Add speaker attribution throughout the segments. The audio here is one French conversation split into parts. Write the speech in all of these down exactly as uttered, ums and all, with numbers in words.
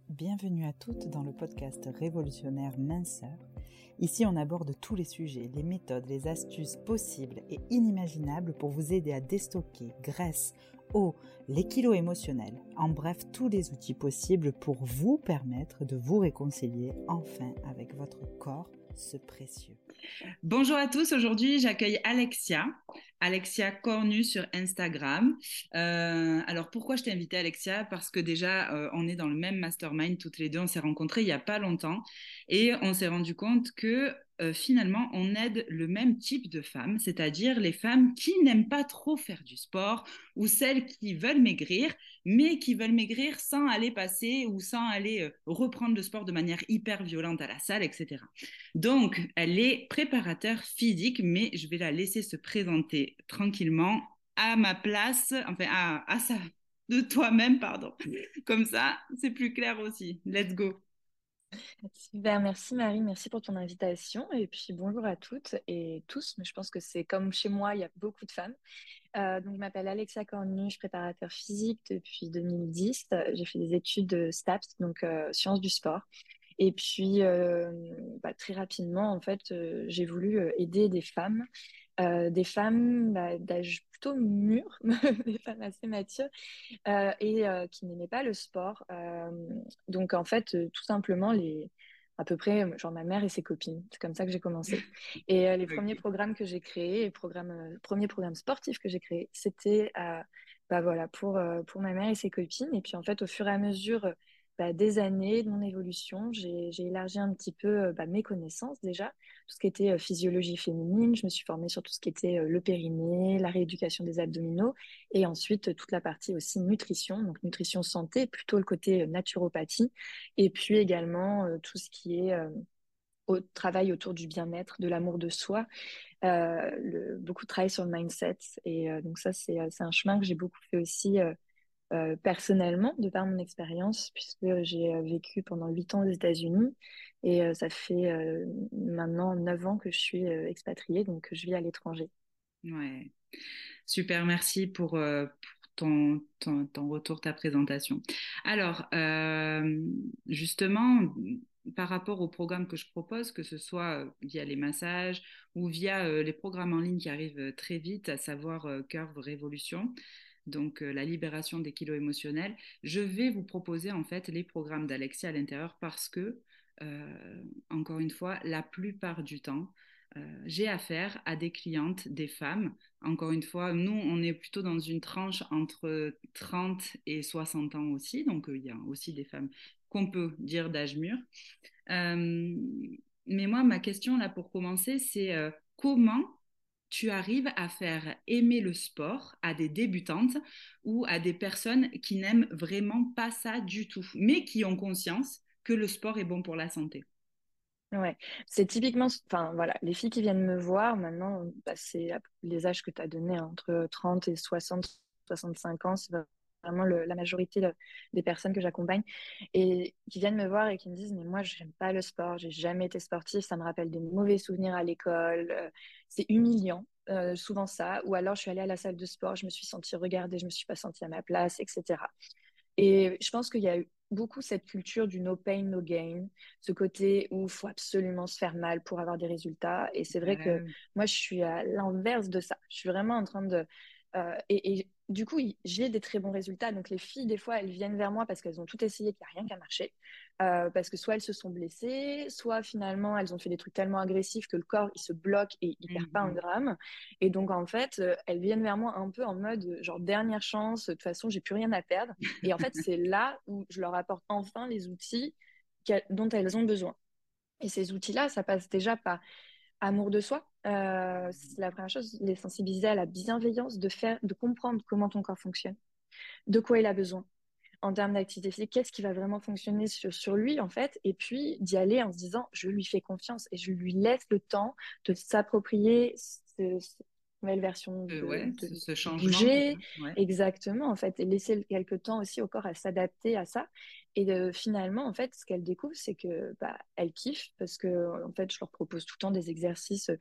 Speaker 1: Bienvenue à toutes dans le podcast révolutionnaire Minceur. Ici, on aborde tous les sujets, les méthodes, les astuces possibles et inimaginables pour vous aider à déstocker graisse, eau, les kilos émotionnels. En bref, tous les outils possibles pour vous permettre de vous réconcilier enfin avec votre corps, ce précieux.
Speaker 2: Bonjour à tous, aujourd'hui j'accueille Alexia, Alexia Cornu sur Instagram. Euh, alors pourquoi je t'ai invitée Alexia? Parce que déjà euh, on est dans le même mastermind toutes les deux, on s'est rencontrés il n'y a pas longtemps et on s'est rendu compte que euh, finalement on aide le même type de femmes, c'est-à-dire les femmes qui n'aiment pas trop faire du sport ou celles qui veulent maigrir mais qui veulent maigrir sans aller passer ou sans aller euh, reprendre le sport de manière hyper violente à la salle, et cetera. Donc, elle est préparateur physique, mais je vais la laisser se présenter tranquillement à ma place, enfin à, à sa, de toi-même, pardon. Comme ça, c'est plus clair aussi. Let's go.
Speaker 3: Super, merci Marie, merci pour ton invitation. Et puis bonjour à toutes et tous, mais je pense que c'est comme chez moi, il y a beaucoup de femmes. Euh, donc, je m'appelle Alexia Cornu, je suis préparateur physique depuis deux mille dix. J'ai fait des études de STAPS, donc euh, sciences du sport. Et puis, euh, bah, très rapidement, en fait, euh, j'ai voulu euh, aider des femmes, euh, des femmes bah, d'âge plutôt mûr, des femmes assez matures, euh, et euh, qui n'aimaient pas le sport. Euh, donc, en fait, euh, tout simplement, les, à peu près, genre ma mère et ses copines. C'est comme ça que j'ai commencé. Et euh, les premiers
Speaker 2: Okay.
Speaker 3: programmes que j'ai créés, les programmes, euh, le premier programme sportif que j'ai créé, c'était euh, bah, voilà, pour, euh, pour ma mère et ses copines. Et puis, en fait, au fur et à mesure bah, des années, de mon évolution, j'ai, j'ai élargi un petit peu euh, bah, mes connaissances déjà, tout ce qui était euh, physiologie féminine. Je me suis formée sur tout ce qui était euh, le périnée, la rééducation des abdominaux. Et ensuite, toute la partie aussi nutrition, donc nutrition santé, plutôt le côté naturopathie. Et puis également euh, tout ce qui est euh, au travail autour du bien-être, de l'amour de soi, euh, le, beaucoup de travail sur le mindset. Et euh, donc ça, c'est, c'est un chemin que j'ai beaucoup fait aussi euh, euh, personnellement, de par mon expérience, puisque j'ai euh, vécu pendant huit ans aux États-Unis. Et euh, ça fait euh, maintenant neuf ans que je suis euh, expatriée, donc je vis à l'étranger.
Speaker 2: Ouais. Super, merci pour, euh, pour ton, ton, ton retour, ta présentation. Alors, euh, justement, par rapport au programme que je propose, que ce soit euh, via les massages ou via euh, les programmes en ligne qui arrivent euh, très vite, à savoir euh, Curve Révolution, donc euh, la libération des kilos émotionnels, je vais vous proposer en fait les programmes d'Alexia à l'intérieur parce que, euh, encore une fois, la plupart du temps, euh, j'ai affaire à des clientes, des femmes. Encore une fois, nous, on est plutôt dans une tranche entre trente et soixante ans aussi, donc euh, il y a aussi des femmes qu'on peut dire d'âge mûr. Euh, mais moi, ma question là pour commencer, c'est euh, comment tu arrives à faire aimer le sport à des débutantes ou à des personnes qui n'aiment vraiment pas ça du tout, mais qui ont conscience que le sport est bon pour la santé.
Speaker 3: Ouais, c'est typiquement, enfin voilà, les filles qui viennent me voir maintenant, bah, c'est les âges que tu as donnés, hein, entre trente et soixante, soixante-cinq ans, c'est vraiment le- la majorité de- des personnes que j'accompagne et qui viennent me voir et qui me disent, mais moi, j'aime pas le sport, j'ai jamais été sportive, ça me rappelle des mauvais souvenirs à l'école, euh, c'est humiliant, euh, souvent ça, ou alors je suis allée à la salle de sport, je me suis sentie regardée, je me suis pas sentie à ma place, et cetera. Et je pense qu'il y a eu beaucoup cette culture du no pain, no gain, ce côté où il faut absolument se faire mal pour avoir des résultats. Et c'est vrai que
Speaker 2: Euh,
Speaker 3: moi, je suis à l'inverse de ça. Je suis vraiment en train de... euh, et, et du coup, j'ai des très bons résultats. Donc les filles, des fois, elles viennent vers moi parce qu'elles ont tout essayé, qu'il n'y a rien qui a marché. Euh, parce que soit elles se sont blessées, soit finalement, elles ont fait des trucs tellement agressifs que le corps, il se bloque et il perd pas un
Speaker 2: mhm.
Speaker 3: gramme. Et donc, en fait, euh, elles viennent vers moi un peu en mode, euh, genre, dernière chance, de toute façon, j'ai plus rien à perdre. Et en fait, c'est là où je leur apporte enfin les outils qu'elles- dont elles ont besoin. Et ces outils-là, ça passe déjà par amour de soi. Euh, c'est la première chose, les sensibiliser à la bienveillance, de faire, de comprendre comment ton corps fonctionne, de quoi il a besoin en termes d'activité physique, qu'est-ce qui va vraiment fonctionner sur, sur lui, en fait, et puis d'y aller en se disant, je lui fais confiance et je lui laisse le temps de s'approprier ce, cette nouvelle version
Speaker 2: Euh,
Speaker 3: de,
Speaker 2: ouais,
Speaker 3: de
Speaker 2: ce, ce changement, c'est ça.
Speaker 3: bouger,
Speaker 2: Ouais.
Speaker 3: exactement, en fait, et laisser quelques temps aussi au corps à s'adapter à ça. Et de, finalement, en fait, ce qu'elle découvre, c'est que bah, elle kiffe parce que, en fait, je leur propose tout le temps des exercices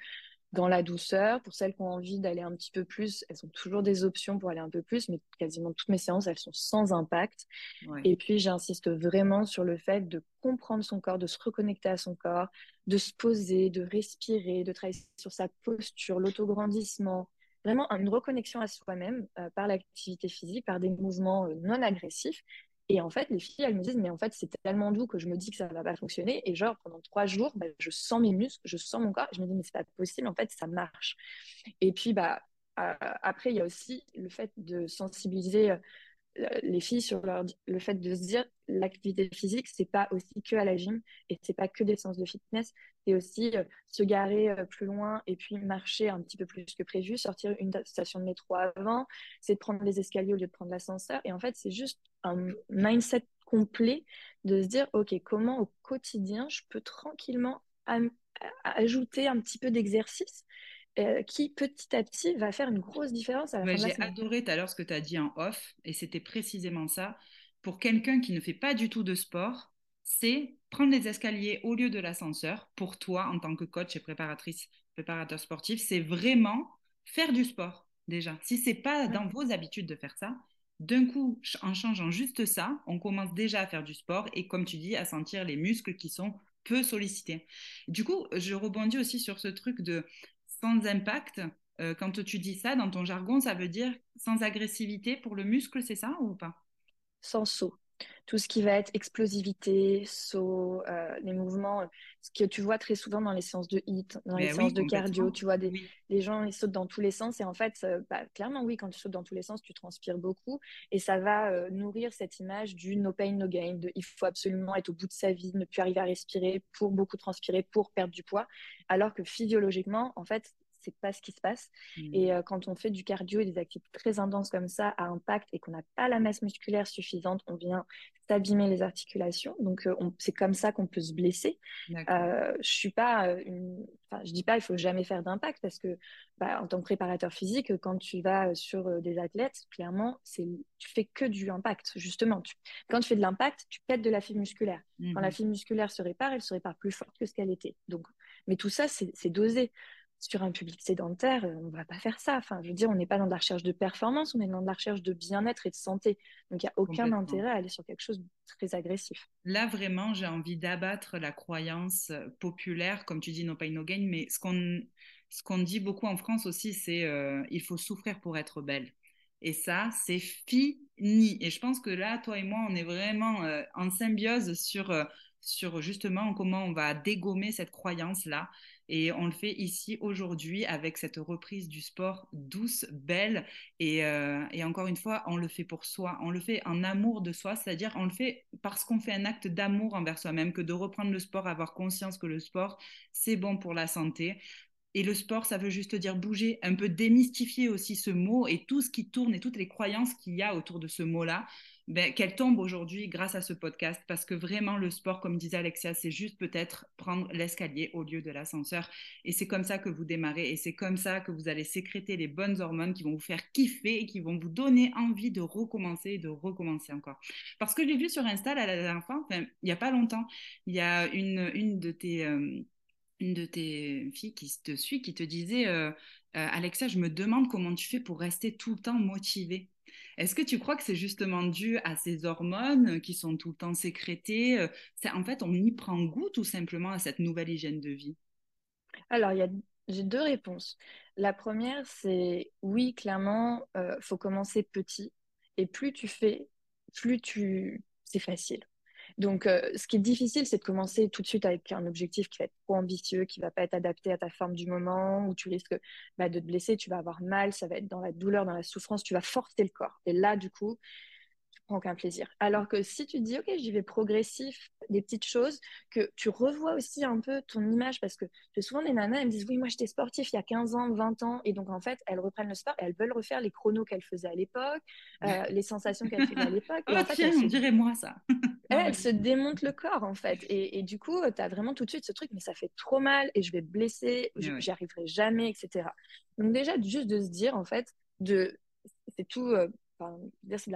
Speaker 3: dans la douceur. Pour celles qui ont envie d'aller un petit peu plus, elles ont toujours des options pour aller un peu plus, mais quasiment toutes mes séances, elles sont sans impact.
Speaker 2: Ouais.
Speaker 3: Et puis, j'insiste vraiment sur le fait de comprendre son corps, de se reconnecter à son corps, de se poser, de respirer, de travailler sur sa posture, l'autograndissement. Vraiment une reconnexion à soi-même euh, par l'activité physique, par des mouvements euh, non agressifs. Et en fait, les filles, elles me disent, mais en fait, c'est tellement doux que je me dis que ça ne va pas fonctionner. Et genre, pendant trois jours, bah, je sens mes muscles, je sens mon corps. Et je me dis, mais c'est pas possible, en fait, ça marche. Et puis, bah, euh, après, il y a aussi le fait de sensibiliser euh, les filles sur leur, le fait de se dire l'activité physique, c'est pas aussi que à la gym et c'est pas que des séances de fitness, c'est aussi euh, se garer euh, plus loin et puis marcher un petit peu plus que prévu, sortir une station de métro avant, c'est de prendre les escaliers au lieu de prendre l'ascenseur. Et en fait, c'est juste un mindset complet de se dire, OK, comment au quotidien je peux tranquillement am- ajouter un petit peu d'exercice euh, qui petit à petit va faire une grosse différence à la
Speaker 2: Ouais,
Speaker 3: fin de la
Speaker 2: j'ai
Speaker 3: semaine.
Speaker 2: adoré tout à l'heure ce que tu as dit en off, et c'était précisément ça. Pour quelqu'un qui ne fait pas du tout de sport, c'est prendre les escaliers au lieu de l'ascenseur. Pour toi, en tant que coach et préparatrice, préparateur sportif, c'est vraiment faire du sport déjà. Si c'est pas
Speaker 3: Ouais.
Speaker 2: dans vos habitudes de faire ça, d'un coup, en changeant juste ça, on commence déjà à faire du sport et, comme tu dis, à sentir les muscles qui sont peu sollicités. Du coup, je rebondis aussi sur ce truc de sans impact. Euh, quand tu dis ça, dans ton jargon, ça veut dire sans agressivité pour le muscle, c'est ça ou pas?
Speaker 3: Sans saut. Tout ce qui va être explosivité, saut, euh, les mouvements, euh, ce que tu vois très souvent dans les séances de hit, dans les
Speaker 2: Ben
Speaker 3: séances
Speaker 2: oui,
Speaker 3: de cardio,
Speaker 2: complètement.
Speaker 3: tu vois des,
Speaker 2: Oui,
Speaker 3: les gens ils sautent dans tous les sens et en fait, euh, bah, clairement oui, quand tu sautes dans tous les sens, tu transpires beaucoup et ça va euh, nourrir cette image du no pain, no gain, de il faut absolument être au bout de sa vie, ne plus arriver à respirer pour beaucoup transpirer, pour perdre du poids, alors que physiologiquement, en fait, c'est pas ce qui se passe.
Speaker 2: mm,
Speaker 3: Et euh, quand on fait du cardio et des activités très intenses comme ça à impact et qu'on n'a pas la masse musculaire suffisante, on vient s'abîmer les articulations. Donc, euh, on, c'est comme ça qu'on peut se blesser.
Speaker 2: d'accord.
Speaker 3: Euh, je suis pas une... Enfin, je dis pas il faut jamais faire d'impact parce que bah, en tant que préparateur physique, quand tu vas sur des athlètes, clairement, c'est, tu fais que du impact, justement. Tu, quand tu fais de l'impact, tu pètes de la fibre musculaire. Quand la
Speaker 2: Mhm.
Speaker 3: fibre musculaire se répare, elle se répare plus forte que ce qu'elle était. Donc, mais tout ça, c'est, c'est dosé sur un public sédentaire, on ne va pas faire ça. Enfin, je veux dire, on n'est pas dans de la recherche de performance, on est dans de la recherche de bien-être et de santé. Donc, il n'y a aucun
Speaker 2: Complètement.
Speaker 3: intérêt à aller sur quelque chose de très agressif.
Speaker 2: Là, vraiment, j'ai envie d'abattre la croyance euh, populaire, comme tu dis, no pain, no gain, mais ce qu'on ce qu'on dit beaucoup en France aussi, c'est euh, il faut souffrir pour être belle. Et ça, c'est fini. Et je pense que là, toi et moi, on est vraiment euh, en symbiose sur, euh, sur justement comment on va dégommer cette croyance-là. Et on le fait ici aujourd'hui avec cette reprise du sport douce, belle. Et, euh, et encore une fois, on le fait pour soi, on le fait en amour de soi, c'est-à-dire on le fait parce qu'on fait un acte d'amour envers soi-même, que de reprendre le sport, avoir conscience que le sport, c'est bon pour la santé. Et le sport, ça veut juste dire bouger, un peu démystifier aussi ce mot et tout ce qui tourne et toutes les croyances qu'il y a autour de ce mot-là, ben, qu'elles tombent aujourd'hui grâce à ce podcast, parce que vraiment le sport, comme disait Alexia, c'est juste peut-être prendre l'escalier au lieu de l'ascenseur. Et c'est comme ça que vous démarrez et c'est comme ça que vous allez sécréter les bonnes hormones qui vont vous faire kiffer et qui vont vous donner envie de recommencer et de recommencer encore. Parce que j'ai vu sur Insta la dernière fois, enfin, il n'y a pas longtemps, il y a une, une de tes... Euh, une de tes filles qui te suit, qui te disait euh, euh, Alexa, je me demande comment tu fais pour rester tout le temps motivée. Est-ce que tu crois que c'est justement dû à ces hormones qui sont tout le temps sécrétées? euh, c'est, En fait, on y prend goût tout simplement à cette nouvelle hygiène de vie.
Speaker 3: Alors, il y a, j'ai deux réponses. La première, c'est oui, clairement, il euh, faut commencer petit. Et plus tu fais, plus tu... c'est facile. Donc, euh, ce qui est difficile, c'est de commencer tout de suite avec un objectif qui va être trop ambitieux, qui va pas être adapté à ta forme du moment, où tu risques bah, de te blesser, tu vas avoir mal, ça va être dans la douleur, dans la souffrance, tu vas forcer le corps. Et là, du coup, tu prends aucun plaisir. Alors que si tu te dis, OK, j'y vais progressif, des petites choses, que tu revois aussi un peu ton image, parce que j'ai souvent des nanas, elles me disent, oui, moi j'étais sportif il y a quinze ans, vingt ans, et donc en fait, elles reprennent le sport et elles veulent refaire les chronos qu'elles faisaient à l'époque, euh, les sensations qu'elles faisaient à l'époque,
Speaker 2: Ah
Speaker 3: et
Speaker 2: bah
Speaker 3: en fait,
Speaker 2: tiens,
Speaker 3: elles
Speaker 2: on
Speaker 3: se
Speaker 2: dirait moi ça.
Speaker 3: elle,
Speaker 2: Non,
Speaker 3: elle se
Speaker 2: vas-y.
Speaker 3: démonte le corps en fait. Et, et du coup, tu as vraiment tout de suite ce truc, mais ça fait trop mal et je vais me blesser,
Speaker 2: Mais
Speaker 3: j-
Speaker 2: ouais.
Speaker 3: j'y arriverai jamais, et cetera. Donc déjà, juste de se dire en fait, de, c'est tout, euh, enfin, je veux dire, c'est de la,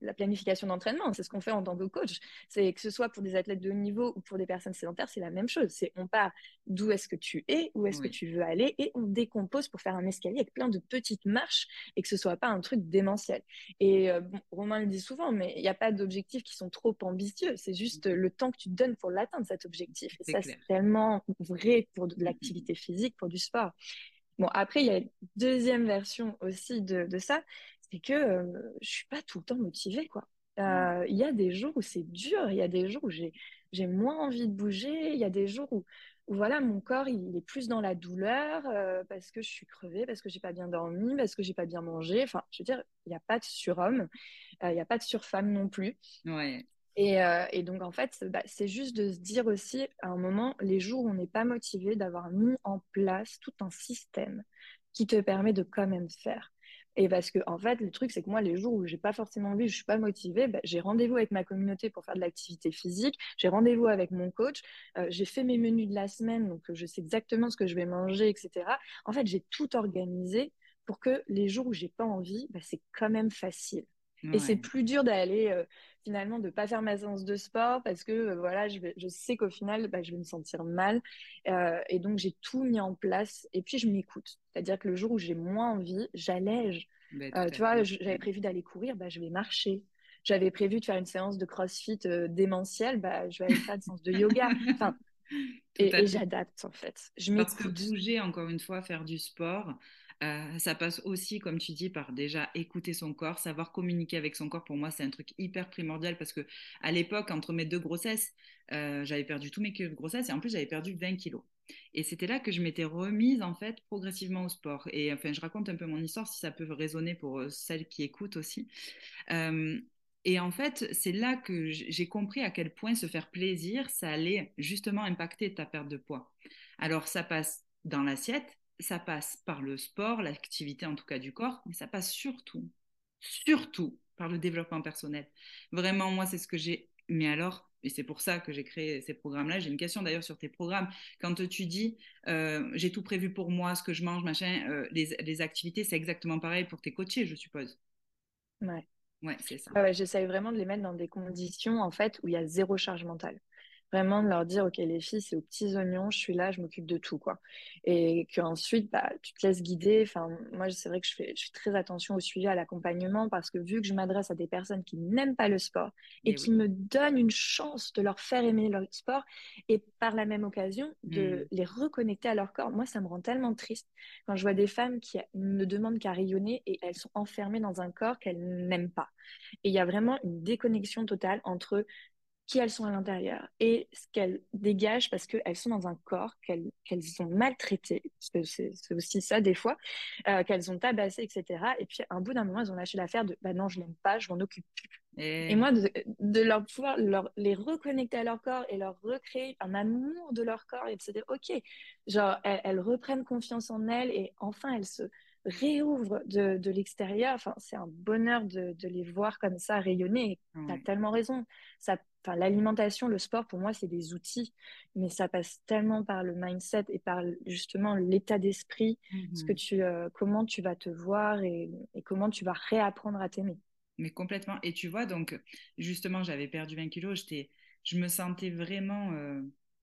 Speaker 3: la planification d'entraînement. C'est ce qu'on fait en tant que coach. C'est que ce soit pour des athlètes de haut niveau ou pour des personnes sédentaires, c'est la même chose. C'est on part d'où est-ce que tu es, où est-ce
Speaker 2: Oui.
Speaker 3: que tu veux aller, et on décompose pour faire un escalier avec plein de petites marches et que ce soit pas un truc démentiel. Et euh, bon, Romain le dit souvent, mais il n'y a pas d'objectifs qui sont trop ambitieux. C'est juste le temps que tu te donnes pour l'atteindre, cet objectif. Et
Speaker 2: C'est
Speaker 3: ça,
Speaker 2: clair.
Speaker 3: c'est tellement vrai pour de
Speaker 2: Mm, mm.
Speaker 3: l'activité physique, pour du sport. Bon, après, il y a une deuxième version aussi de, de ça, c'est que euh, je suis pas tout le temps motivée, quoi.
Speaker 2: Mm.
Speaker 3: Euh, Il y a des jours où c'est dur, il y a des jours où j'ai j'ai moins envie de bouger, il y a des jours où, où voilà, mon corps il est plus dans la douleur euh, parce que je suis crevée, parce que j'ai pas bien dormi, parce que j'ai pas bien mangé. Enfin, je veux dire, il n'y a pas de surhomme, euh, il n'y a pas de surfemme non plus.
Speaker 2: Ouais.
Speaker 3: Et, euh, et donc, en fait, bah, c'est juste de se dire aussi, à un moment, les jours où on n'est pas motivé, d'avoir mis en place tout un système qui te permet de quand même faire. Et parce que, en fait, le truc, c'est que moi, les jours où j'ai pas forcément envie, je suis pas motivée, bah, j'ai rendez-vous avec ma communauté pour faire de l'activité physique, j'ai rendez-vous avec mon coach, euh, j'ai fait mes menus de la semaine, donc euh, je sais exactement ce que je vais manger, et cetera. En fait, j'ai tout organisé pour que les jours où j'ai pas envie, bah, c'est quand même facile. Et c'est
Speaker 2: Ouais.
Speaker 3: plus dur d'aller euh, finalement de pas faire ma séance de sport parce que euh, voilà, je, vais, je sais qu'au final, bah, je vais me sentir mal. Euh, et donc, j'ai tout mis en place et puis je m'écoute. C'est-à-dire que le jour où j'ai moins envie, j'allège.
Speaker 2: Ben, tout
Speaker 3: Euh,
Speaker 2: à
Speaker 3: tu vois,
Speaker 2: fait.
Speaker 3: j'avais prévu d'aller courir, bah, je vais marcher. J'avais prévu de faire une séance de CrossFit euh, démentielle, bah, je vais aller faire une séance de yoga. Enfin,
Speaker 2: Tout
Speaker 3: et,
Speaker 2: à
Speaker 3: et
Speaker 2: fait.
Speaker 3: j'adapte en fait. Je
Speaker 2: Parce que
Speaker 3: m'écoute.
Speaker 2: bouger, encore une fois, faire du sport, euh, ça passe aussi, comme tu dis, par déjà écouter son corps, savoir communiquer avec son corps. Pour moi, c'est un truc hyper primordial parce que à l'époque, entre mes deux grossesses, euh, j'avais perdu tous mes kilos de grossesse et en plus, j'avais perdu vingt kilos. Et c'était là que je m'étais remise, en fait, progressivement au sport. Et enfin, je raconte un peu mon histoire si ça peut résonner pour euh, celles qui écoutent aussi. Euh, et en fait, c'est là que j'ai compris à quel point se faire plaisir, ça allait justement impacter ta perte de poids. Alors, ça passe dans l'assiette, ça passe par le sport, l'activité en tout cas du corps, mais ça passe surtout, surtout par le développement personnel. Vraiment, moi, c'est ce que j'ai. Mais alors, et c'est pour ça que j'ai créé ces programmes-là. J'ai une question d'ailleurs sur tes programmes. Quand tu dis, euh, j'ai tout prévu pour moi, ce que je mange, machin, euh, les, les activités, c'est exactement pareil pour tes coachés, je suppose.
Speaker 3: Ouais.
Speaker 2: Ouais, c'est ça.
Speaker 3: Ouais, ouais, j'essaye vraiment de les mettre dans des conditions en fait où il y a zéro charge mentale. Vraiment de leur dire, ok, les filles, c'est aux petits oignons, je suis là, je m'occupe de tout, quoi. Et qu'ensuite, bah, tu te laisses guider. Enfin, moi, c'est vrai que je fais, je fais très attention au suivi, à l'accompagnement, parce que vu que je m'adresse à des personnes qui n'aiment pas le sport et
Speaker 2: Et
Speaker 3: qui
Speaker 2: oui.
Speaker 3: me donnent une chance de leur faire aimer le sport et par la même occasion de
Speaker 2: Mm.
Speaker 3: les reconnecter à leur corps, moi, ça me rend tellement triste quand je vois des femmes qui ne demandent qu'à rayonner et elles sont enfermées dans un corps qu'elles n'aiment pas. Et il y a vraiment une déconnexion totale entre qui elles sont à l'intérieur et ce qu'elles dégagent parce qu'elles sont dans un corps qu'elles qu'elles ont maltraité, parce que c'est c'est aussi ça des fois, euh, qu'elles ont tabassé, et cetera. Et puis, à un bout d'un moment, elles ont lâché l'affaire de bah non, je l'aime pas, je m'en occupe plus. Et
Speaker 2: Et
Speaker 3: moi, de, de leur pouvoir leur, les reconnecter à leur corps et leur recréer un amour de leur corps et de se dire, OK, genre, elles, elles reprennent confiance en elles et enfin, elles se réouvrent de, de l'extérieur. Enfin, c'est un bonheur de, de les voir comme ça rayonner. Tu as
Speaker 2: ouais.
Speaker 3: tellement raison. Ça, enfin, l'alimentation, le sport, pour moi, c'est des outils, mais ça passe tellement par le mindset et par justement l'état d'esprit, ce que
Speaker 2: Mhm.
Speaker 3: tu, euh, comment tu vas te voir et, et comment tu vas réapprendre à t'aimer.
Speaker 2: Mais complètement. Et tu vois, donc, justement, j'avais perdu vingt kilos, j'étais, je me sentais vraiment euh,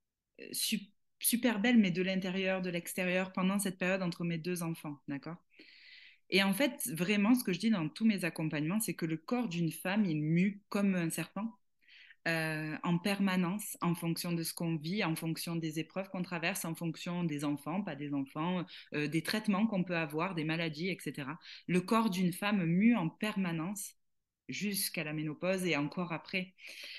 Speaker 2: su- super belle, mais de l'intérieur, de l'extérieur, pendant cette période entre mes deux enfants, d'accord? Et en fait, vraiment, ce que je dis dans tous mes accompagnements, c'est que le corps d'une femme, il mue comme un serpent. Euh, en permanence, en fonction de ce qu'on vit, en fonction des épreuves qu'on traverse, en fonction des enfants, pas des enfants, euh, des traitements qu'on peut avoir, des maladies, et cetera. Le corps d'une femme mue en permanence jusqu'à la ménopause et encore après.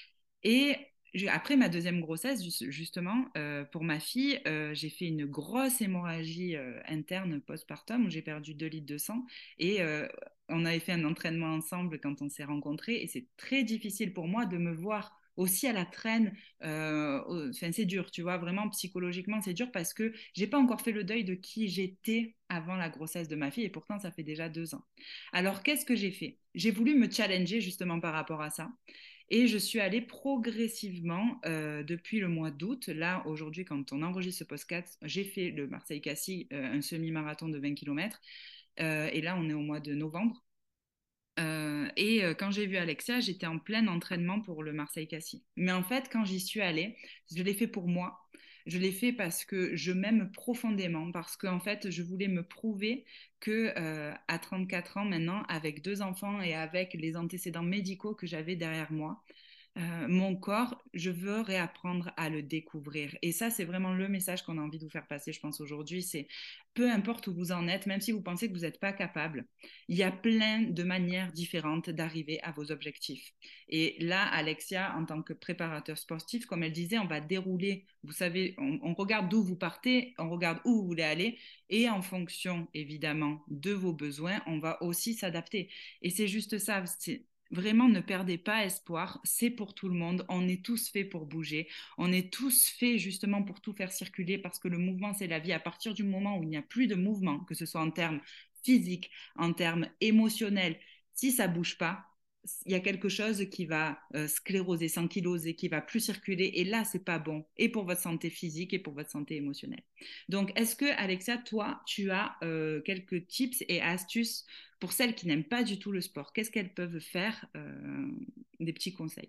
Speaker 2: Et après ma deuxième grossesse, justement, euh, pour ma fille, euh, j'ai fait une grosse hémorragie euh, interne postpartum où j'ai perdu deux litres de sang. Et euh, on avait fait un entraînement ensemble quand on s'est rencontrés. Et c'est très difficile pour moi de me voir aussi à la traîne. Euh, enfin, c'est dur, tu vois, vraiment psychologiquement, c'est dur parce que j'ai pas encore fait le deuil de qui j'étais avant la grossesse de ma fille. Et pourtant, ça fait déjà deux ans. Alors, qu'est-ce que j'ai fait? J'ai voulu me challenger justement par rapport à ça. Et je suis allée progressivement euh, depuis le mois d'août. Là, aujourd'hui, quand on enregistre ce podcast, j'ai fait le Marseille-Cassis, euh, un semi-marathon de vingt kilomètres. Euh, et là, on est au mois de novembre. Euh, et euh, quand j'ai vu Alexia, j'étais en plein entraînement pour le Marseille-Cassis. Mais en fait, quand j'y suis allée, je l'ai fait pour moi. Je l'ai fait parce que je m'aime profondément, parce qu'en fait, je voulais me prouver que euh, à trente-quatre ans maintenant, avec deux enfants et avec les antécédents médicaux que j'avais derrière moi, euh, mon corps, je veux réapprendre à le découvrir. Et ça, c'est vraiment le message qu'on a envie de vous faire passer, je pense, aujourd'hui. C'est peu importe où vous en êtes, même si vous pensez que vous n'êtes pas capable, il y a plein de manières différentes d'arriver à vos objectifs. Et là, Alexia, en tant que préparateur sportif, comme elle disait, on va dérouler, vous savez, on, on regarde d'où vous partez, on regarde où vous voulez aller, et en fonction, évidemment, de vos besoins, on va aussi s'adapter. Et c'est juste ça, c'est vraiment, ne perdez pas espoir, c'est pour tout le monde, on est tous faits pour bouger, on est tous faits justement pour tout faire circuler parce que le mouvement c'est la vie. À partir du moment où il n'y a plus de mouvement, que ce soit en termes physiques, en termes émotionnels, si ça bouge pas, il y a quelque chose qui va euh, scléroser, s'ankyloser, qui va plus circuler et là c'est pas bon et pour votre santé physique et pour votre santé émotionnelle. Donc est-ce que Alexia, toi tu as euh, quelques tips et astuces pour celles qui n'aiment pas du tout le sport? Qu'est-ce qu'elles peuvent faire? euh, des petits conseils.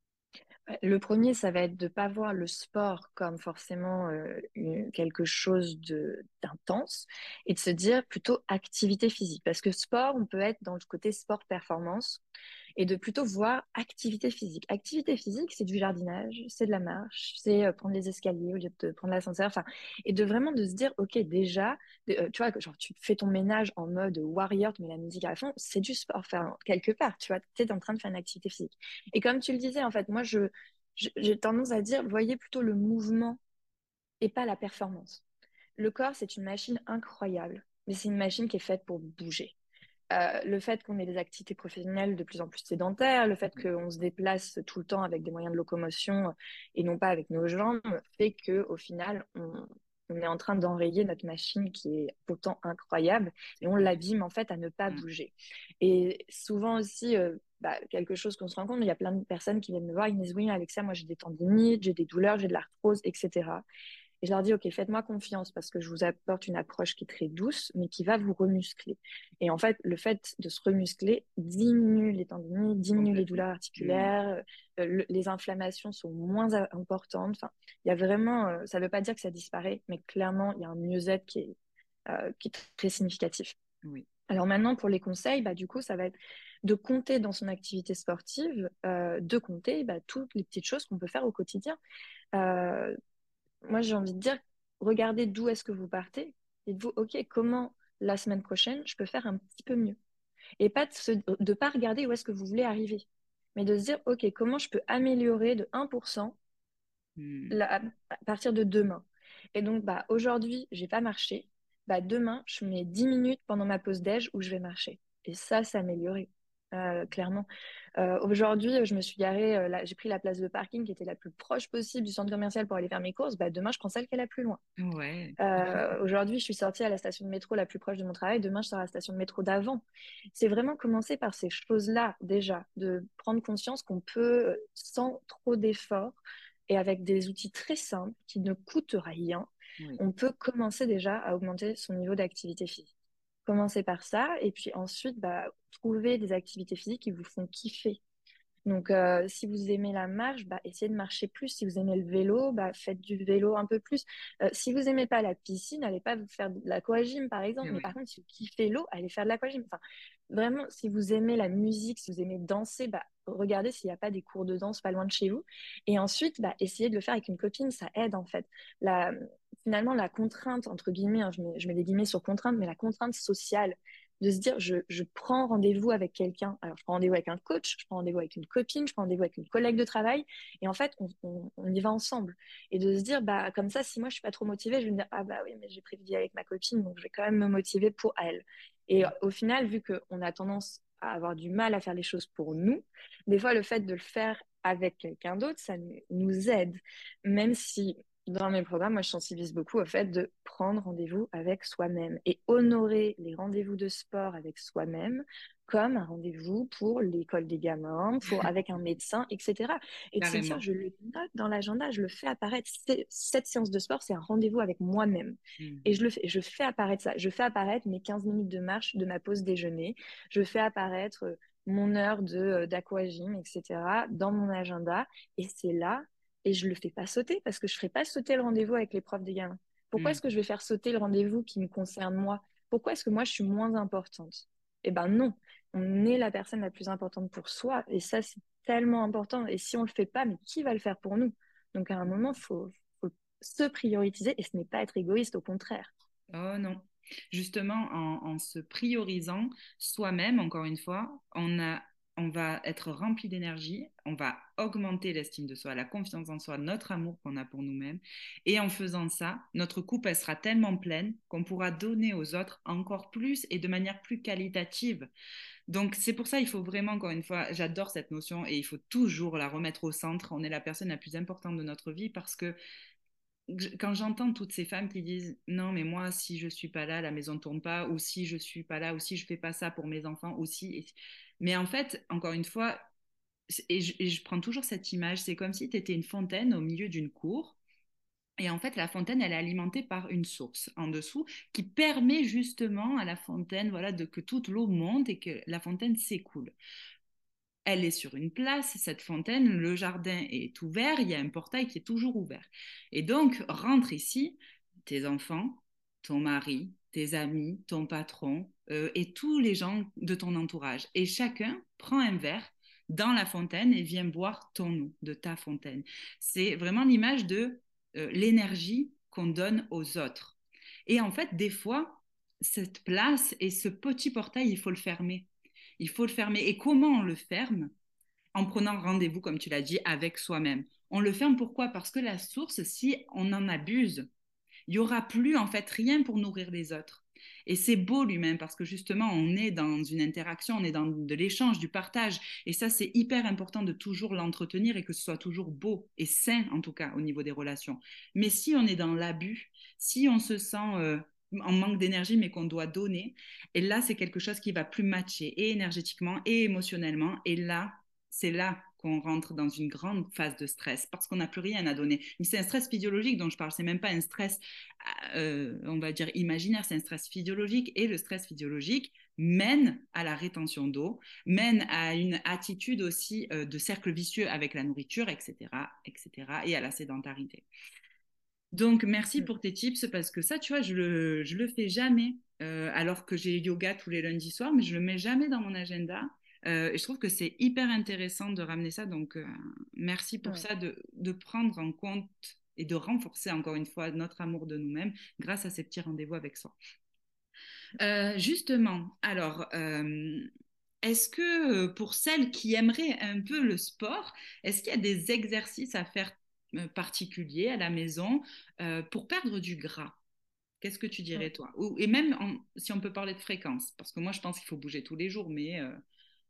Speaker 3: Le premier, ça va être de ne pas voir le sport comme forcément euh, une- quelque chose de d'intense et de se dire plutôt activité physique. Parce que sport, on peut être dans le côté sport performance et de plutôt voir activité physique. Activité physique, c'est du jardinage, c'est de la marche, c'est euh, prendre les escaliers au lieu de prendre l'ascenseur, enfin, et de vraiment de se dire, ok, déjà, de- euh, tu vois, genre tu fais ton ménage en mode warrior, tu mets la musique à fond, c'est du sport, enfin, quelque part, tu vois, tu es en train de faire une activité physique. Et comme tu le disais, en fait, moi, je, je- j'ai tendance à dire, voyez plutôt le mouvement et pas la performance. Le corps, c'est une machine incroyable, mais c'est une machine qui est faite pour bouger. Euh, le fait qu'on ait des activités professionnelles de plus en plus sédentaires, le fait qu'on se déplace tout le temps avec des moyens de locomotion et non pas avec nos jambes, fait qu'au final, on, on est en train d'enrayer notre machine qui est pourtant incroyable et on l'abîme en fait à ne pas
Speaker 2: Mm.
Speaker 3: bouger. Et souvent aussi, euh, bah, quelque chose qu'on se rend compte, il y a plein de personnes qui viennent me voir, ils me disent oui, Alexa, moi j'ai des tendinites, j'ai des douleurs, j'ai de l'arthrose, et cetera. Et je leur dis, OK, faites-moi confiance parce que je vous apporte une approche qui est très douce, mais qui va vous remuscler. Et en fait, le fait de se remuscler diminue les tendinites, diminue les
Speaker 2: Complètement.
Speaker 3: douleurs
Speaker 2: Mm.
Speaker 3: articulaires, euh, le- les inflammations sont moins a- importantes. Enfin, il y a vraiment, euh, ça ne veut pas dire que ça disparaît, mais clairement, il y a un mieux-être qui est, euh, qui est très significatif.
Speaker 2: Oui.
Speaker 3: Alors maintenant, pour les conseils, bah, du coup, ça va être de compter dans son activité sportive, euh, de compter bah, toutes les petites choses qu'on peut faire au quotidien. Euh, Moi, j'ai envie de dire, regardez d'où est-ce que vous partez. Dites-vous, OK, comment la semaine prochaine, je peux faire un petit peu mieux. Et pas de se, de pas regarder où est-ce que vous voulez arriver, mais de se dire, OK, comment je peux améliorer de un pour cent
Speaker 2: Mm.
Speaker 3: la- à partir de demain. Et donc, bah, aujourd'hui, j'ai pas marché. Bah, demain, je mets dix minutes pendant ma pause déj où je vais marcher. Et ça, c'est amélioré, euh, clairement. Euh, aujourd'hui, je me suis garée, euh, là, j'ai pris la place de parking qui était la plus proche possible du centre commercial pour aller faire mes courses. Bah, demain, je prends celle qui est la plus loin.
Speaker 2: Ouais.
Speaker 3: Euh, aujourd'hui, je suis sortie à la station de métro la plus proche de mon travail. Demain, je serai à la station de métro d'avant. C'est vraiment commencer par ces choses-là, déjà, de prendre conscience qu'on peut, euh, sans trop d'efforts et avec des outils très simples qui ne coûtent rien,
Speaker 2: Oui.
Speaker 3: on peut commencer déjà à augmenter son niveau d'activité physique. Commencer par ça, et puis ensuite, bah, trouver des activités physiques qui vous font kiffer. Donc, euh, si vous aimez la marche, bah, essayez de marcher plus. Si vous aimez le vélo, bah, faites du vélo un peu plus. Euh, si vous aimez pas la piscine, n'allez pas vous faire de l'aquagym, par exemple. Mais
Speaker 2: Oui.
Speaker 3: par contre, si vous kiffez l'eau, allez faire de l'aquagym. Enfin, vraiment, si vous aimez la musique, si vous aimez danser, bah, regardez s'il n'y a pas des cours de danse pas loin de chez vous. Et ensuite, bah, essayez de le faire avec une copine. Ça aide, en fait. La, finalement, la contrainte, entre guillemets, hein, je mets, je mets des guillemets sur contrainte, mais la contrainte sociale de se dire, je, je prends rendez-vous avec quelqu'un. Alors, je prends rendez-vous avec un coach, je prends rendez-vous avec une copine, je prends rendez-vous avec une collègue de travail. Et en fait, on, on, on y va ensemble. Et de se dire, bah, comme ça, si moi, je suis pas trop motivée, je vais me dire, ah bah oui, mais j'ai prévu avec ma copine, donc je vais quand même me motiver pour elle. Et au final, vu qu'on a tendance à avoir du mal à faire les choses pour nous, des fois, le fait de le faire avec quelqu'un d'autre, ça nous aide. Même si dans mes programmes, moi, je sensibilise beaucoup au fait de prendre rendez-vous avec soi-même et honorer les rendez-vous de sport avec soi-même comme un rendez-vous pour l'école des gamins, pour, avec un médecin, et cetera. Et de se dire,
Speaker 2: Carrément.
Speaker 3: je le note dans l'agenda, je le fais apparaître. C'est- Cette séance de sport, c'est un rendez-vous avec moi-même. Et je
Speaker 2: Mhm.
Speaker 3: le fais, je fais apparaître ça. Je fais apparaître mes quinze minutes de marche de ma pause déjeuner. Je fais apparaître mon heure de, euh, d'aquagym, et cetera, dans mon agenda. Et c'est là, et je ne le fais pas sauter parce que je ne ferai pas sauter le rendez-vous avec les profs des gamins. Pourquoi est-ce que je vais faire sauter le rendez-vous qui me concerne moi? Pourquoi est-ce que moi, je suis moins importante? Eh ben non, on est la personne la plus importante pour soi. Et ça, c'est tellement important. Et si on ne le fait pas, mais qui va le faire pour nous? Donc à un moment, il faut, faut se prioriser et ce n'est pas être égoïste, au contraire.
Speaker 2: Oh non. Justement, en, en se priorisant soi-même, encore une fois, on a, on va être rempli d'énergie, on va augmenter l'estime de soi, la confiance en soi, notre amour qu'on a pour nous-mêmes. Et en faisant ça, notre coupe, elle sera tellement pleine qu'on pourra donner aux autres encore plus et de manière plus qualitative. Donc, c'est pour ça, il faut vraiment, encore une fois, j'adore cette notion et il faut toujours la remettre au centre. On est la personne la plus importante de notre vie parce que quand j'entends toutes ces femmes qui disent non mais moi si je suis pas là la maison ne tourne pas, ou si je suis pas là, ou si je fais pas ça pour mes enfants aussi et... mais en fait encore une fois et je, et je prends toujours cette image, c'est comme si tu étais une fontaine au milieu d'une cour et en fait la fontaine elle est alimentée par une source en dessous qui permet justement à la fontaine voilà de que toute l'eau monte et que la fontaine s'écoule. Elle est sur une place, cette fontaine, le jardin est ouvert, il y a un portail qui est toujours ouvert. Et donc, rentre ici, tes enfants, ton mari, tes amis, ton patron euh, et tous les gens de ton entourage. Et chacun prend un verre dans la fontaine et vient boire ton eau de ta fontaine. C'est vraiment l'image de euh, l'énergie qu'on donne aux autres. Et en fait, des fois, cette place et ce petit portail, il faut le fermer. Il faut le fermer. Et comment on le ferme? En prenant rendez-vous, comme tu l'as dit, avec soi-même. On le ferme pourquoi? Parce que la source, si on en abuse, il n'y aura plus en fait rien pour nourrir les autres. Et c'est beau l'humain parce que justement, on est dans une interaction, on est dans de l'échange, du partage. Et ça, c'est hyper important de toujours l'entretenir et que ce soit toujours beau et sain, en tout cas, au niveau des relations. Mais si on est dans l'abus, si on se sent euh, en manque d'énergie, mais qu'on doit donner, et là, c'est quelque chose qui va plus matcher et énergétiquement et émotionnellement. Et là, c'est là qu'on rentre dans une grande phase de stress parce qu'on n'a plus rien à donner. Mais c'est un stress physiologique dont je parle, c'est même pas un stress, euh, on va dire, imaginaire, c'est un stress physiologique et le stress physiologique mène à la rétention d'eau, mène à une attitude aussi euh, de cercle vicieux avec la nourriture, et cetera, et cetera, et à la sédentarité. Donc, merci pour tes tips parce que ça, tu vois, je le, je le fais jamais euh, alors que j'ai yoga tous les lundis soirs, mais je le mets jamais dans mon agenda. Euh, et je trouve que c'est hyper intéressant de ramener ça. Donc, euh, merci pour
Speaker 3: Ouais.
Speaker 2: ça, de, de prendre en compte et de renforcer encore une fois notre amour de nous-mêmes grâce à ces petits rendez-vous avec soi. Euh, justement, alors, euh, est-ce que euh, pour celles qui aimeraient un peu le sport, est-ce qu'il y a des exercices à faire euh, particuliers à la maison euh, pour perdre du gras? Qu'est-ce que tu dirais, toi? Ou, et même en- si on peut parler de fréquence, parce que moi, je pense qu'il faut bouger tous les jours, mais euh,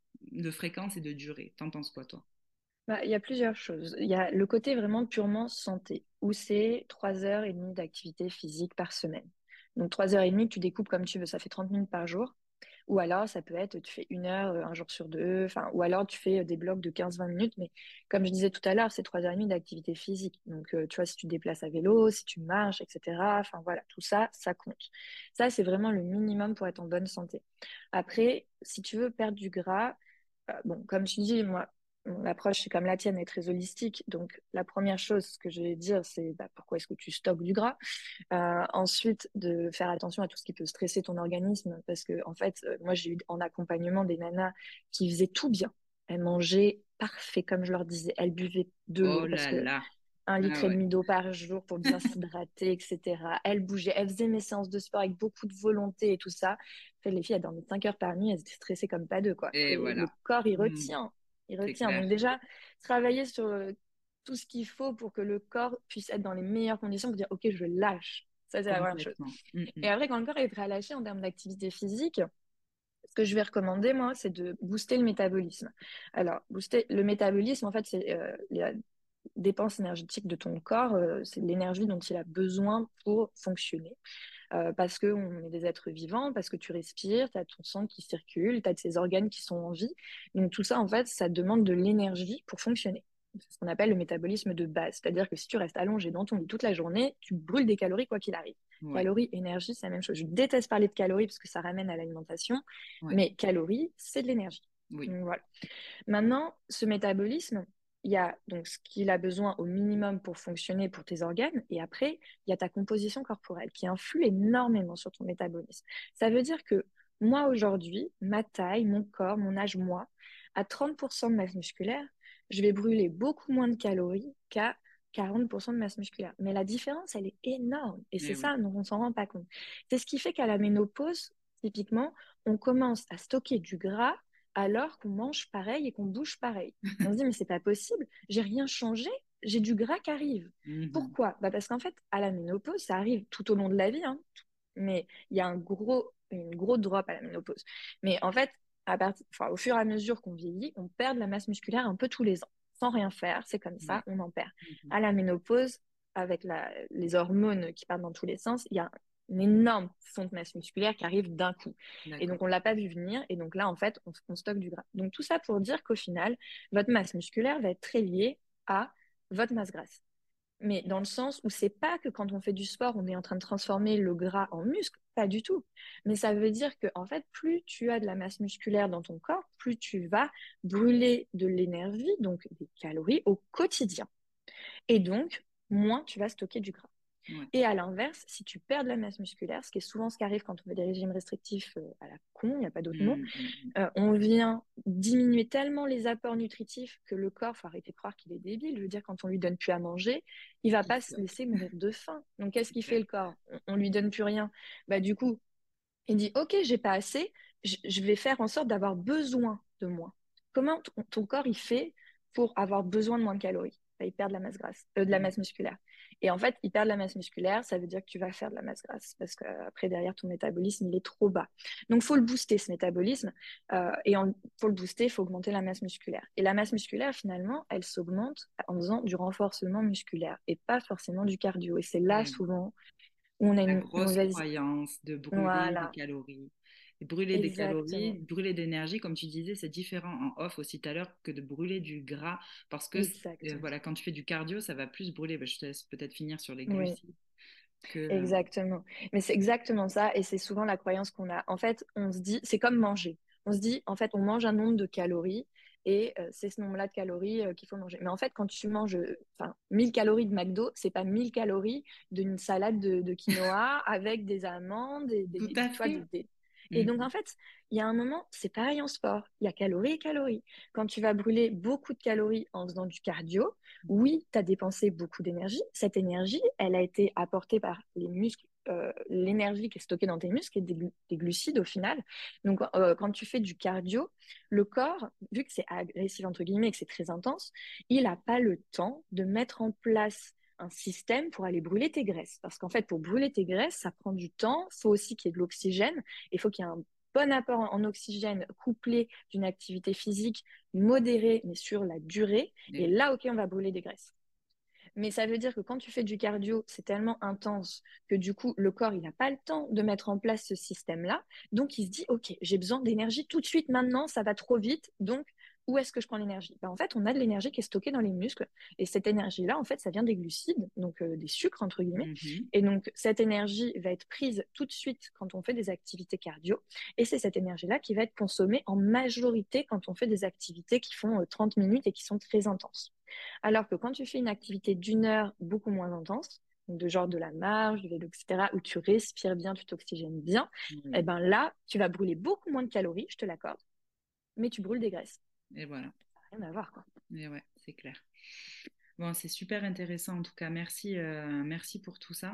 Speaker 2: de fréquence et de durée. T'en penses quoi, toi?
Speaker 3: Bah, il y a plusieurs choses. Il y a le côté vraiment purement santé, où c'est trois heures et demie d'activité physique par semaine. Donc trois heures et demie, tu découpes comme tu veux, ça fait trente minutes par jour. Ou alors, ça peut être, tu fais une heure euh, un jour sur deux, enfin, ou alors tu fais euh, des blocs de quinze vingt minutes. Mais comme je disais tout à l'heure, c'est trois heures et demie d'activité physique. Donc, euh, tu vois, si tu te déplaces à vélo, si tu marches, et cetera. Enfin, voilà, tout ça, ça compte. Ça, c'est vraiment le minimum pour être en bonne santé. Après, si tu veux perdre du gras, euh, bon, comme je dis, moi, mon approche, c'est comme la tienne, est très holistique. Donc, la première chose que je vais dire, c'est bah, pourquoi est-ce que tu stockes du gras? Euh, ensuite, de faire attention à tout ce qui peut stresser ton organisme. Parce que, en fait, euh, moi, j'ai eu en accompagnement des nanas qui faisaient tout bien. Elles mangeaient parfait, comme je leur disais. Elles buvaient de
Speaker 2: Oh
Speaker 3: l'eau parce
Speaker 2: là
Speaker 3: que
Speaker 2: là.
Speaker 3: un
Speaker 2: Ah
Speaker 3: litre et
Speaker 2: ouais.
Speaker 3: demi d'eau par jour pour bien s'hydrater, et cetera. Elles bougeaient, elles faisaient mes séances de sport avec beaucoup de volonté et tout ça. En fait, les filles, elles dormaient cinq heures par nuit, elles étaient stressées comme pas deux, quoi.
Speaker 2: Et
Speaker 3: Et le
Speaker 2: voilà.
Speaker 3: corps, il
Speaker 2: Hmm,
Speaker 3: retient. Il
Speaker 2: c'est
Speaker 3: retient.
Speaker 2: clair.
Speaker 3: Donc déjà, travailler sur euh, tout ce qu'il faut pour que le corps puisse être dans les meilleures conditions pour dire, OK, je lâche. Ça, c'est la première chose.
Speaker 2: Complètement. Hmm, hmm.
Speaker 3: Et après, quand le corps est prêt à lâcher en termes d'activité physique, ce que je vais recommander, moi, c'est de booster le métabolisme. Alors, booster le métabolisme, en fait, c'est euh, la dépense énergétique de ton corps, euh, c'est l'énergie dont il a besoin pour fonctionner. Euh, parce qu'on est des êtres vivants, parce que tu respires, tu as ton sang qui circule, tu as tes organes qui sont en vie. Donc tout ça, en fait, ça demande de l'énergie pour fonctionner. C'est ce qu'on appelle le métabolisme de base. C'est-à-dire que si tu restes allongé dans ton lit toute la journée, tu brûles des calories quoi qu'il arrive.
Speaker 2: Ouais,
Speaker 3: Calories, énergie, c'est la même chose. Je déteste parler de calories parce que ça ramène à l'alimentation,
Speaker 2: ouais.
Speaker 3: mais calories, c'est de l'énergie.
Speaker 2: Oui.
Speaker 3: Donc, voilà. Maintenant, ce métabolisme, il y a donc ce qu'il a besoin au minimum pour fonctionner pour tes organes, et après, il y a ta composition corporelle qui influe énormément sur ton métabolisme. Ça veut dire que moi, aujourd'hui, ma taille, mon corps, mon âge, moi, à trente pour cent de masse musculaire, je vais brûler beaucoup moins de calories qu'à quarante pour cent de masse musculaire. Mais la différence, elle est énorme. Et c'est
Speaker 2: Eh oui.
Speaker 3: ça, dont on ne s'en rend pas compte. C'est ce qui fait qu'à la ménopause, typiquement, on commence à stocker du gras alors qu'on mange pareil et qu'on bouge pareil. On se dit, mais c'est pas possible, j'ai rien changé, j'ai du gras qui arrive.
Speaker 2: Mhm.
Speaker 3: Pourquoi? Bah parce qu'en fait, à la ménopause, ça arrive tout au long de la vie, hein, mais il y a un gros, une gros drop à la ménopause. Mais en fait, à partir, enfin, au fur et à mesure qu'on vieillit, on perd de la masse musculaire un peu tous les ans, sans rien faire, c'est comme ça,
Speaker 2: Ouais.
Speaker 3: on en perd.
Speaker 2: Mhm.
Speaker 3: À la ménopause, avec la, les hormones qui partent dans tous les sens, il y a une énorme fonte de masse musculaire qui arrive d'un coup. Et
Speaker 2: D'accord.
Speaker 3: donc, on ne l'a pas vu venir. Et donc là, en fait, on, on stocke du gras. Donc, tout ça pour dire qu'au final, votre masse musculaire va être très liée à votre masse grasse. Mais dans le sens où c'est pas que quand on fait du sport, on est en train de transformer le gras en muscle, pas du tout. Mais ça veut dire que, en fait, plus tu as de la masse musculaire dans ton corps, plus tu vas brûler de l'énergie, donc des calories au quotidien. Et donc, moins tu vas stocker du gras.
Speaker 2: Ouais.
Speaker 3: Et à l'inverse, si tu perds de la masse musculaire, ce qui est souvent ce qui arrive quand on fait des régimes restrictifs euh, à la con, il n'y a pas d'autre mot,
Speaker 2: Mhm. Mhm.
Speaker 3: euh, on vient diminuer tellement les apports nutritifs que le corps, faut arrêter de croire qu'il est débile. Je veux dire, quand on lui donne plus à manger, il va
Speaker 2: Il
Speaker 3: pas se
Speaker 2: stocke.
Speaker 3: laisser mourir de faim. Donc, qu'est-ce
Speaker 2: C'est
Speaker 3: qu'il fait
Speaker 2: clair.
Speaker 3: le corps? On, on lui donne plus rien. Bah, du coup, il dit, OK, j'ai pas assez, je, je vais faire en sorte d'avoir besoin de moins. Comment ton, ton corps, il fait pour avoir besoin de moins de calories? Bah, il perd de la masse grasse, euh, de la masse
Speaker 2: Mhm.
Speaker 3: musculaire. Et en fait, il perd de la masse musculaire, ça veut dire que tu vas faire de la masse grasse parce qu'après, derrière, ton métabolisme, il est trop bas. Donc, il faut le booster, ce métabolisme. Euh, et pour le booster, il faut augmenter la masse musculaire. Et la masse musculaire, finalement, elle s'augmente en faisant du renforcement musculaire et pas forcément du cardio. Et c'est là,
Speaker 2: Eh oui.
Speaker 3: souvent, où on a
Speaker 2: La
Speaker 3: une
Speaker 2: grosse
Speaker 3: mauvaise...
Speaker 2: croyance de brûler des
Speaker 3: Voilà,
Speaker 2: calories. Et brûler des calories,
Speaker 3: exactement.
Speaker 2: brûler d'énergie, comme tu disais, c'est différent en off aussi tout à l'heure que de brûler du gras. Parce que euh,
Speaker 3: Exactement.
Speaker 2: voilà, quand tu fais du cardio, ça va plus brûler. Bah, je te laisse peut-être finir sur les
Speaker 3: Oui,
Speaker 2: glucides que. euh,
Speaker 3: exactement. Mais c'est exactement ça, et c'est souvent la croyance qu'on a. En fait, on se dit, c'est comme manger. On se dit, en fait, on mange un nombre de calories, et euh, c'est ce nombre-là de calories euh, qu'il faut manger. Mais en fait, quand tu manges, euh, enfin, mille calories de McDo, c'est pas mille calories d'une salade de, de quinoa avec des amandes et des,
Speaker 2: Tout
Speaker 3: des-
Speaker 2: à
Speaker 3: tu vois,
Speaker 2: fait.
Speaker 3: des, des- Et donc,
Speaker 2: Mhm.
Speaker 3: en fait, il y a un moment, c'est pareil en sport. Il y a calories et calories. Quand tu vas brûler beaucoup de calories en faisant du cardio, oui, tu as dépensé beaucoup d'énergie. Cette énergie, elle a été apportée par les muscles, euh, l'énergie qui est stockée dans tes muscles et des, glu- des glucides au final. Donc, euh, quand tu fais du cardio, le corps, vu que c'est agressif entre guillemets et que c'est très intense, il n'a pas le temps de mettre en place un système pour aller brûler tes graisses. Parce qu'en fait, pour brûler tes graisses, ça prend du temps. Il faut aussi qu'il y ait de l'oxygène. Il faut qu'il y ait un bon apport en, en oxygène couplé d'une activité physique modérée, mais sur la durée.
Speaker 2: Eh
Speaker 3: Et
Speaker 2: oui.
Speaker 3: là, OK, on va brûler des graisses. Mais ça veut dire que quand tu fais du cardio, c'est tellement intense que du coup, le corps, il n'a pas le temps de mettre en place ce système-là. Donc, il se dit, OK, j'ai besoin d'énergie tout de suite, maintenant, ça va trop vite. Donc, où est-ce que je prends l'énergie? Ben, en fait, on a de l'énergie qui est stockée dans les muscles. Et cette énergie-là, en fait, ça vient des glucides, donc euh, des sucres, entre guillemets.
Speaker 2: Mhm.
Speaker 3: Et donc, cette énergie va être prise tout de suite quand on fait des activités cardio. Et c'est cette énergie-là qui va être consommée en majorité quand on fait des activités qui font euh, trente minutes et qui sont très intenses. Alors que quand tu fais une activité d'une heure beaucoup moins intense, de genre de la marche, du vélo, et cetera, où tu respires bien, tu t'oxygènes bien, eh
Speaker 2: Oui.
Speaker 3: ben là, tu vas brûler beaucoup moins de calories, je te l'accorde, mais tu brûles des graisses.
Speaker 2: Et voilà.
Speaker 3: Ça n'a rien à voir, quoi.
Speaker 2: Et ouais, c'est clair. Bon, c'est super intéressant en tout cas. Merci, euh, merci pour tout ça.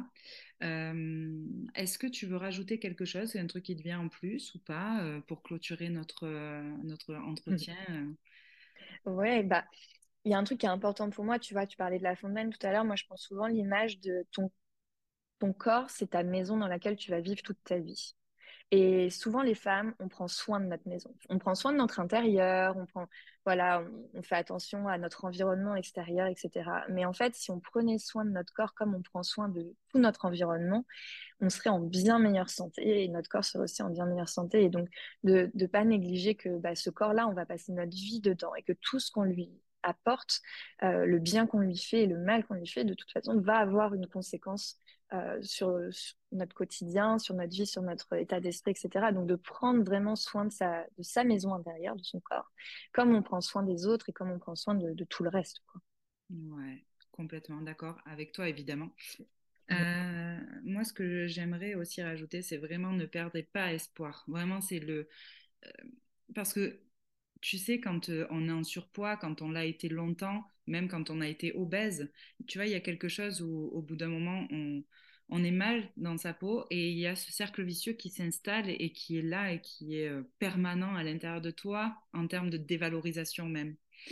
Speaker 2: Euh, est-ce que tu veux rajouter quelque chose? C'est un truc qui te vient en plus ou pas euh, pour clôturer notre, euh, notre entretien? euh
Speaker 3: Ouais, bah, il y a un truc qui est important pour moi, tu vois, tu parlais de la fontaine tout à l'heure, moi je pense souvent l'image de ton, ton corps, c'est ta maison dans laquelle tu vas vivre toute ta vie. Et souvent, les femmes, on prend soin de notre maison. On prend soin de notre intérieur, on prend, voilà, on, on fait attention à notre environnement extérieur, et cetera. Mais en fait, si on prenait soin de notre corps comme on prend soin de tout notre environnement, on serait en bien meilleure santé et notre corps serait aussi en bien meilleure santé. Et donc, de ne pas négliger que bah, ce corps-là, on va passer notre vie dedans et que tout ce qu'on lui apporte, euh, le bien qu'on lui fait et le mal qu'on lui fait, de toute façon, va avoir une conséquence euh, sur, sur notre quotidien, sur notre vie, sur notre état d'esprit, et cetera. Donc, de prendre vraiment soin de sa, de sa maison intérieure, de son corps, comme on prend soin des autres et comme on prend soin de, de tout le reste, quoi.
Speaker 2: Ouais, complètement d'accord avec toi, évidemment. Euh, moi, ce que j'aimerais aussi rajouter, c'est vraiment ne perdez pas espoir. Vraiment, c'est le... euh, parce que, tu sais, quand euh, on est en surpoids, quand on l'a été longtemps, même quand on a été obèse, tu vois, il y a quelque chose où, au bout d'un moment, on, on est mal dans sa peau et il y a ce cercle vicieux qui s'installe et, et qui est là et qui est euh, permanent à l'intérieur de toi en termes de dévalorisation même.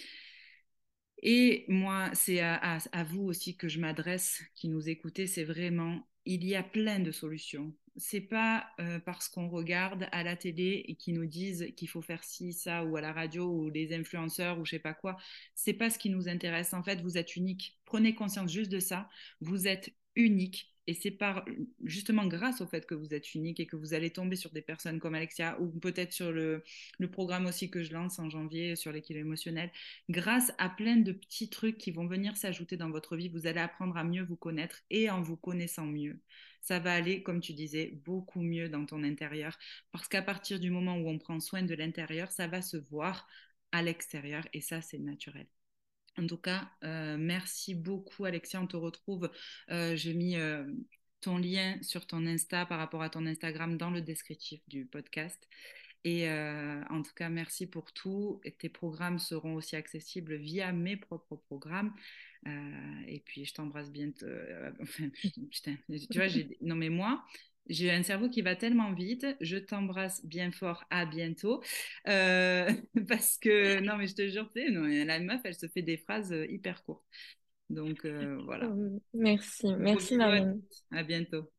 Speaker 2: Et moi, c'est à, à, à vous aussi que je m'adresse, qui nous écoutez, c'est vraiment, il y a plein de solutions. C'est pas euh, parce qu'on regarde à la télé et qu'ils nous disent qu'il faut faire ci, ça, ou à la radio, ou les influenceurs, ou je sais pas quoi. C'est pas ce qui nous intéresse. En fait, vous êtes unique. Prenez conscience juste de ça. Vous êtes unique. Et c'est par, justement grâce au fait que vous êtes unique et que vous allez tomber sur des personnes comme Alexia, ou peut-être sur le, le programme aussi que je lance en janvier sur l'équilibre émotionnel. Grâce à plein de petits trucs qui vont venir s'ajouter dans votre vie, vous allez apprendre à mieux vous connaître et en vous connaissant mieux, ça va aller, comme tu disais, beaucoup mieux dans ton intérieur. Parce qu'à partir du moment où on prend soin de l'intérieur, ça va se voir à l'extérieur et ça, c'est naturel. En tout cas, euh, merci beaucoup, Alexia. On te retrouve. Euh, j'ai mis euh, ton lien sur ton Insta par rapport à ton Instagram dans le descriptif du podcast. Et euh, en tout cas, merci pour tout. Et tes programmes seront aussi accessibles via mes propres programmes. Euh, et puis, je t'embrasse bientôt. Euh, enfin, putain, tu vois, j'ai... non mais moi, j'ai un cerveau qui va tellement vite. Je t'embrasse bien fort. À bientôt. Euh, parce que, non mais je te jure, tu sais, non, la meuf, elle se fait des phrases hyper courtes. Donc, euh, voilà.
Speaker 3: Merci,
Speaker 2: Gros
Speaker 3: merci
Speaker 2: bisous à
Speaker 3: Marine.
Speaker 2: tous. À bientôt.